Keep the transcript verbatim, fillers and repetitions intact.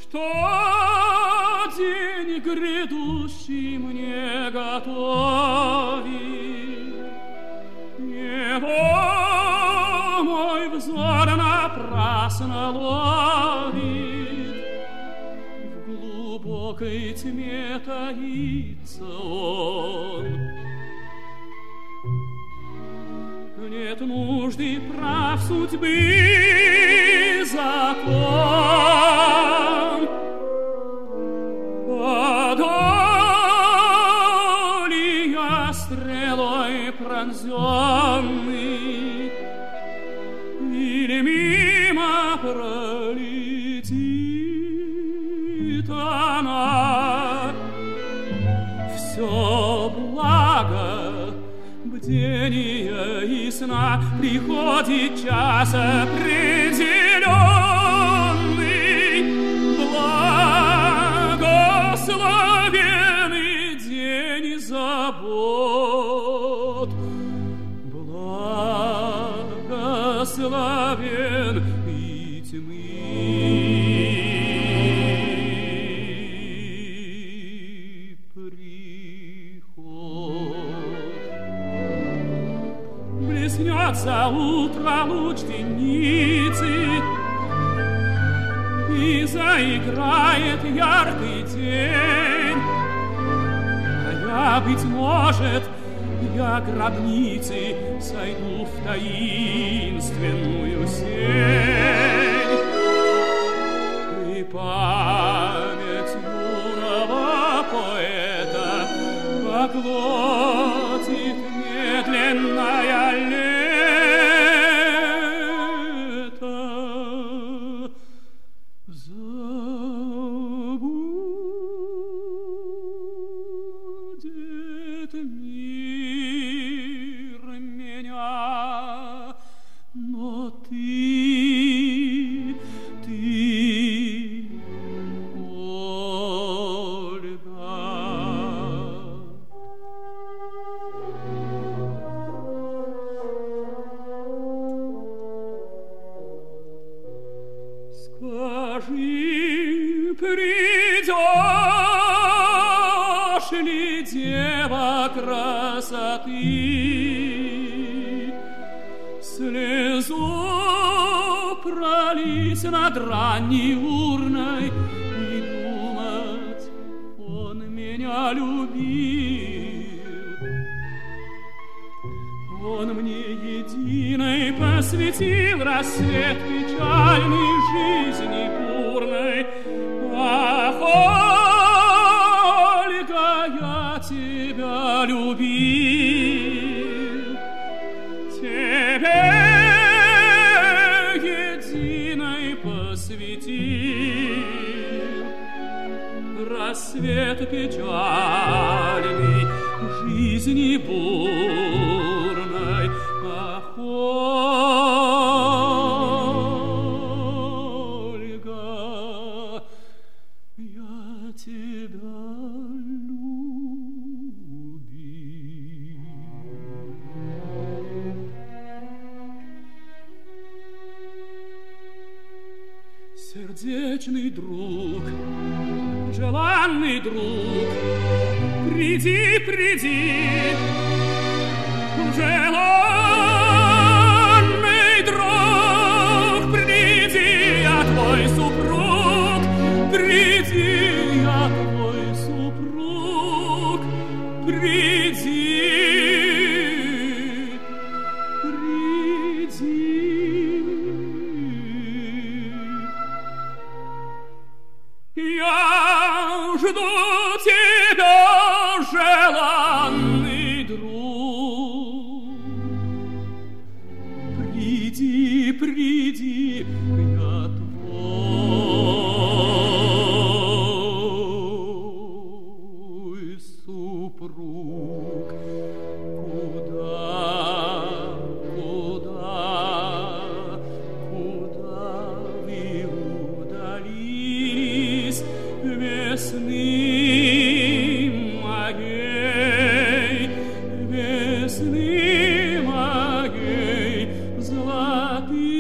что день грядущий мне готовит. Его мой взор напрасно ловит, в глубокой тьме таится он. Нет нужды прав судьбы закон, подоли я стрелой пронзенный, или мимо пролетит она. Все благо бдения и сна, приходит час определенный, благословенный день забот, благословен и тьмы блеснется утро луч денницы, и заиграет яркий день. А я, быть может, я гробницы сойду в таинственную сень. И память юного поэта поглотит медленная лето. Забудет мир меня, но ты, ты, Ольга. Скажи, придешь ли, дева красоты, слезу пролить над ранней урной и думать, он меня любил. Он мне единой посвятил рассвет печальной жизни бурной. Ах, Ольга, я тебя любил, тебе единой посвятил рассвет печальной жизни бурной. Ах, Ольга, я тебя любил. Сердечный друг, желанный друг, приди, приди, желанный друг, приди, я твой супруг, приди, я твой супруг, приди, приди. Я жду тебя, желанный друг. Приди, приди, я твой супруг. Куда, куда, куда вы удалились, весны моей, весны моей, золотые?